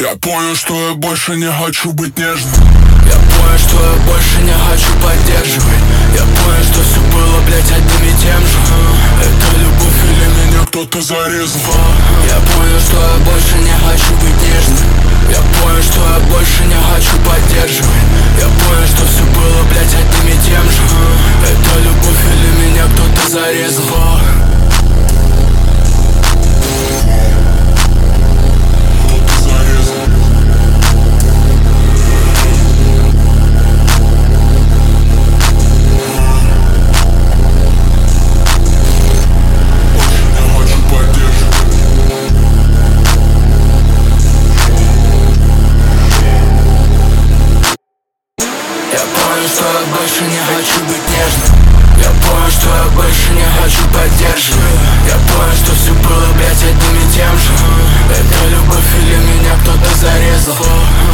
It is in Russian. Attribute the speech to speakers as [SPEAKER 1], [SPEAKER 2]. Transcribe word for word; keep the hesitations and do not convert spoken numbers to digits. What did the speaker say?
[SPEAKER 1] Я понял, что я больше не хочу быть нежным.
[SPEAKER 2] Я понял, что я больше не хочу поддерживать. Я понял, что все было, блять, одним и тем же.
[SPEAKER 1] Это любовь или меня кто-то зарезал?
[SPEAKER 2] Я понял, что я больше не хочу быть нежным. Я понял, что я больше не хочу поддерживать. Я понял, что все было, блять, одним и тем же. Это любовь или меня кто-то зарезал? Я понял, что я больше не хочу быть нежным. Я понял, что я больше не хочу поддерживать. Я понял, что все было, блять, одним и тем же. Это любовь или меня кто-то зарезал?